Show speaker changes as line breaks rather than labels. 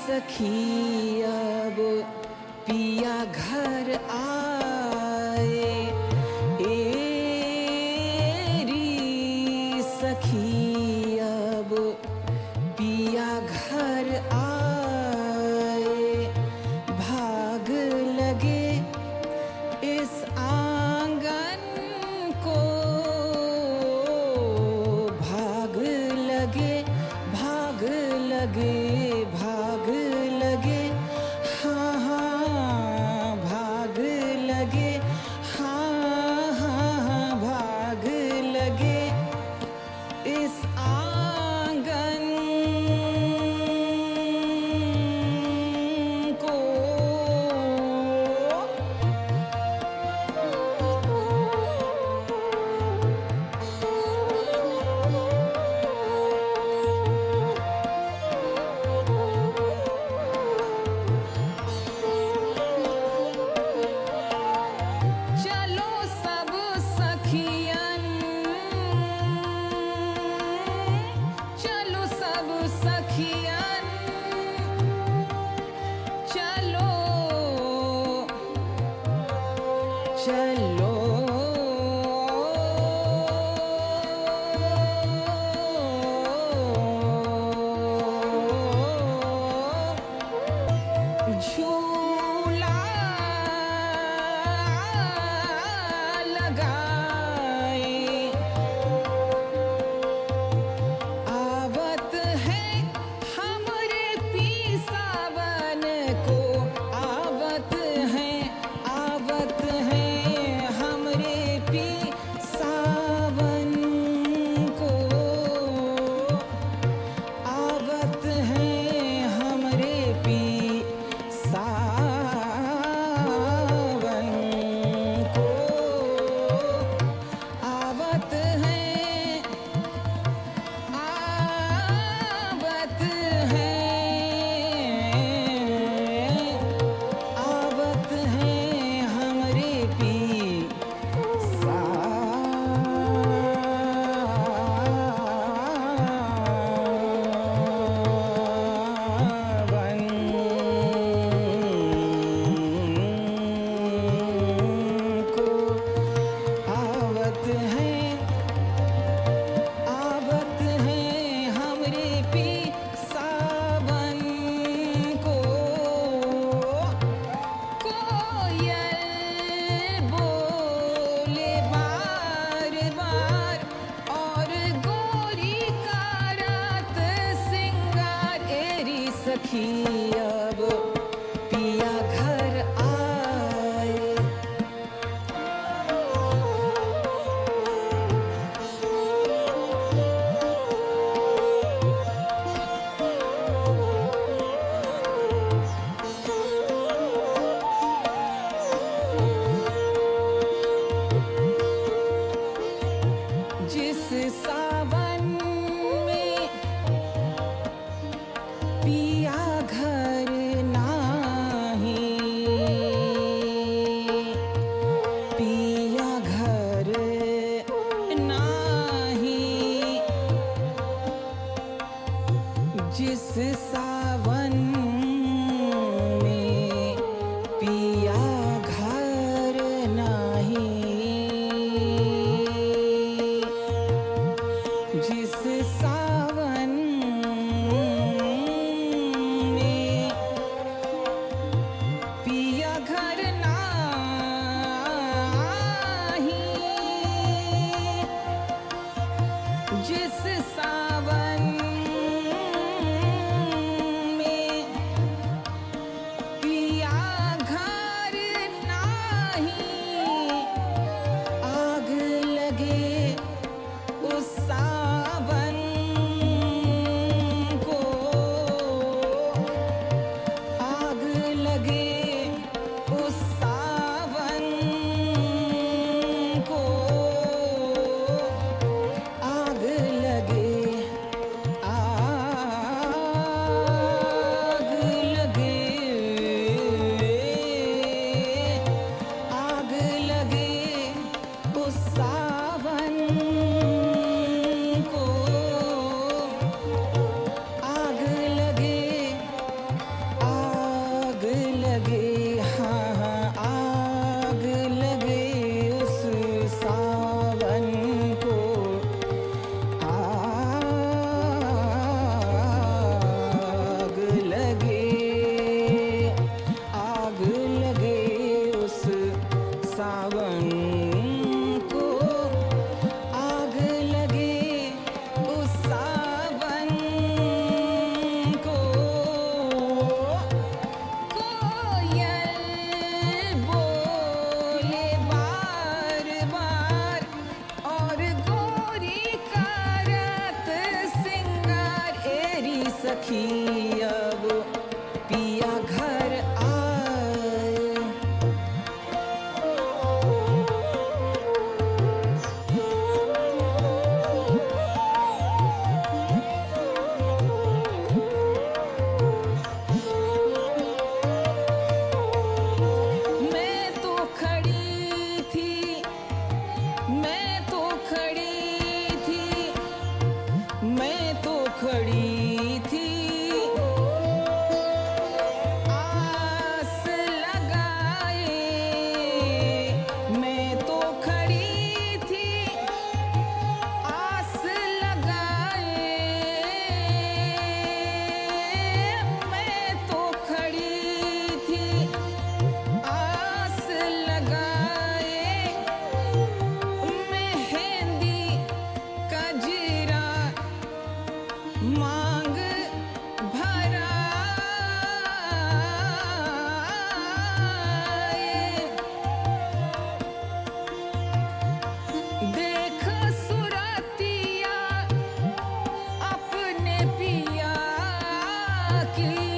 सखी अब पिया घर आए, एरी सखी अब पिया घर आए। भाग लगे इस आंगन को, भाग लगे, भाग लगे, भाग लगे, हाँ हाँ भाग लगे, हाँ हाँ भाग लगे इस आंगन को। चलो सब सखियन, चलो सब सखियन, चलो चलो झूला लगाए। आवत है हमरे पी सावन को, आवत है, आवत है हमरे पी सावन को, आवत है हमरे पी सावन को, आवत है, आवत है, आवत है हमरे पी सावन को, आवत है, आवत है हमरे पी सावन को। कोयल बोले बार बार और गोरी का रात सिंगार, एरी सखी अब पिया घर आए। जिस सावन में पिया घर नाही, पिया घर नाही, जिस सावन में पिया घर नाही, जिस सावन में पिया घर नाही, जिस सावन में अब पिया घर आए। मैं तो खड़ी थी, मैं तो खड़ी थी, मैं तो खड़ी थी आस लगाए। मैं तो खड़ी थी आस लगाए। मैं तो खड़ी थी आस लगाए। मेहंदी कजरा मांग भराए। देख सुरतिया अपने पिया की